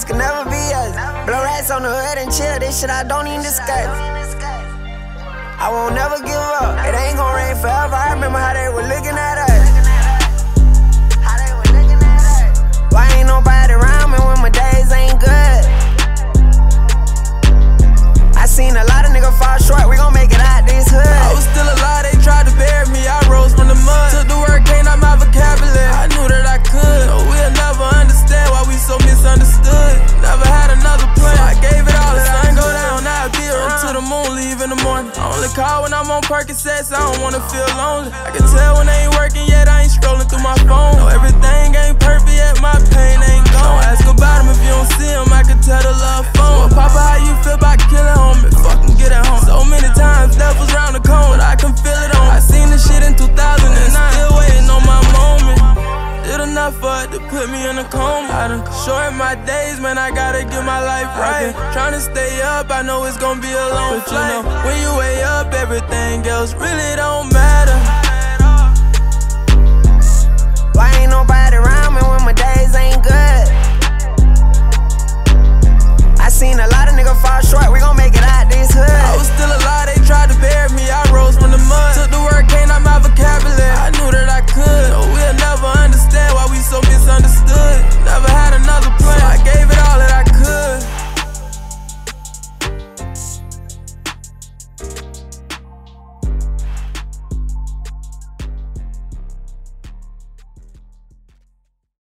niggas can never be us. Blow rats on the hood and chill, this shit I don't even discuss. I won't never give up, it ain't gon' rain forever. I remember how they were looking at us. Why ain't nobody around me when my days ain't good? I seen a lot of niggas fall short, we gon' make it out this hood. I was still alive, they tried to bury me, I rose from the mud. Took the word, came out my vocabulary, I knew that I could. No, we'll never understand why we so misunderstood. Never had another plan, so I gave it all. The sun go down, now I be around to the moon, leave in the morning. I only call when I'm on Percocets, I don't wanna feel lonely. I can tell when they ain't working yet, I ain't scrolling through my phone. No, everything ain't perfect yet, my pain ain't gone. Don't ask about him if you don't see him, I can tell the love phone. Well, Papa, how you feel about killing homie? Fucking get it home. So many times, devils round the corner, but I can feel it on. I seen this shit in 2009, still waiting on my moment. Did enough for it to put me in a coma. I done shortened my days, man, I gotta get my life right. Tryna stay up, I know it's gonna be a long flight. When you way up, everything else really don't matter.